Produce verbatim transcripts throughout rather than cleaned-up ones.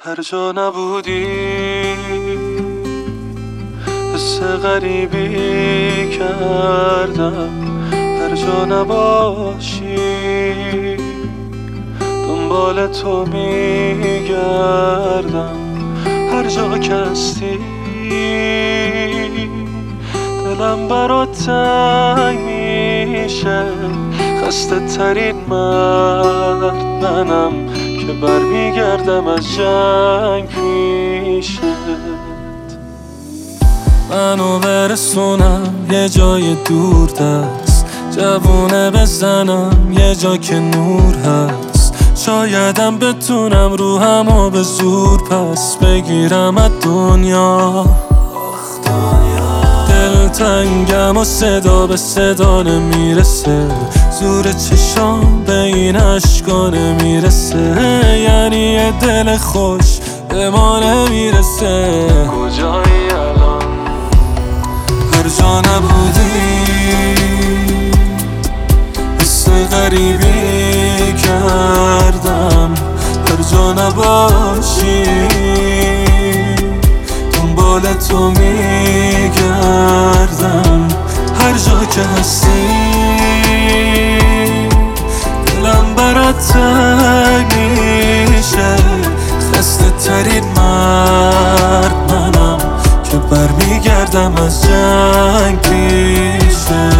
هر جا نبودی حس غریبی کردم، هر جا نباشی دنبال تو میگردم، هر جا که هستی دلم برات تنگ میشه، خسته ترین مرد منم که برمیگردم از جنگ پیشت. منو برسونم یه جای دور دست، جوونه بزنم یه جا که نور هست، شایدم بتونم روحمو به زور پس بگیرم از دنیا. دلتنگم و صدا به صدا نمیرسه، زور چشام به این عشقا نمیرسه، یعنی یه دل خوش به ما نمیرسه. کجایی الان؟ هر جا نبودی حس غریبی کردم، هر جا نباشی دنبال تو میگردم، هر جا که هستی دلم برات تنگ میشه، خسته ترین مرد منم که برمیگردم از جنگ پیشه.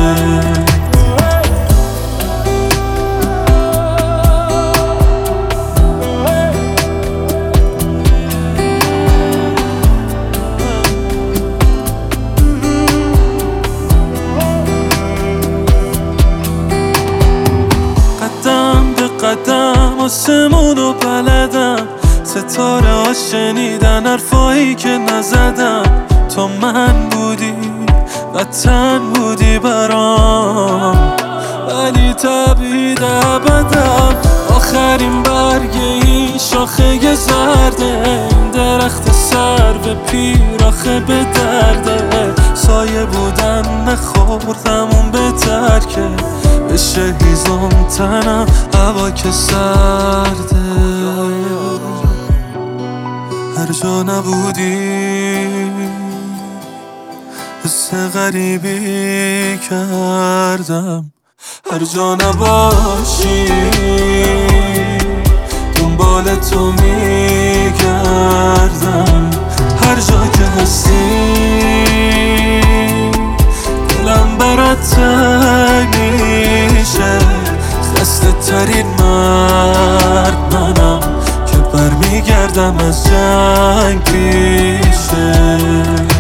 قدم آسمونو بلدم، ستاره ها شنیدن حرفایی که نزدم، تو من بودی وطن بودی برام، ولی تبعید ابدم. آخرین برگ این شاخه زرده، این درخت سر به پیر آخه به درده، سایه بودن نخوردم اون بهتر که بشه هیزم تنم هوا که سرده. هر جا نبودی حس غریبی کردم، هر جا نباشی دنبال تو میگردم، هر جا که هستی دلم برات تنگ میشه، خسته ترین مرد منم که برمیگردم از جنگ پیشه.